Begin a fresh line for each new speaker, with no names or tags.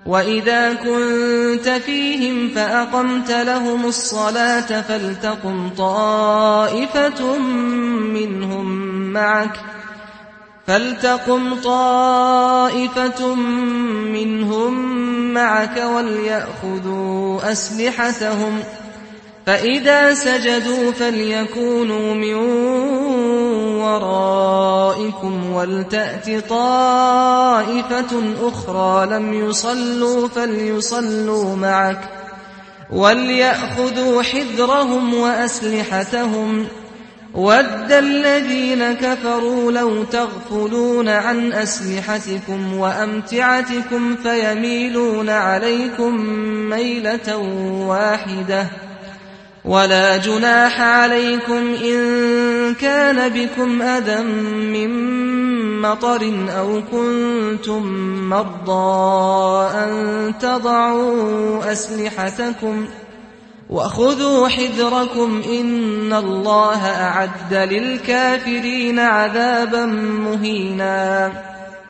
وإذا كنت فيهم فأقمت لهم الصلاة فلتقم طائفة منهم معك وليأخذوا أسلحتهم، فإذا سجدوا فليكونوا من ورائكم ولتأت طائفة أخرى لم يصلوا فليصلوا معك وليأخذوا حذرهم وأسلحتهم. وَدَّ الَّذِينَ كَفَرُوا لَوْ تَغْفُلُونَ عَنْ أَسْلِحَتِكُمْ وَأَمْتِعَتِكُمْ فَيَمِيلُونَ عَلَيْكُمْ مَيْلَةً وَاحِدَةً. وَلَا جُنَاحَ عَلَيْكُمْ إِن كَانَ بِكُمْ أَذًى مِّن مَّطَرٍ أَوْ كُنتُم مَّرْضَىٰ أَن تَضَعُوا أَسْلِحَتَكُمْ ۖ وَخُذُوا حِذْرَكُمْ إِنَّ اللَّهَ أَعَدَّ لِلْكَافِرِينَ عَذَابًا مُّهِينًا.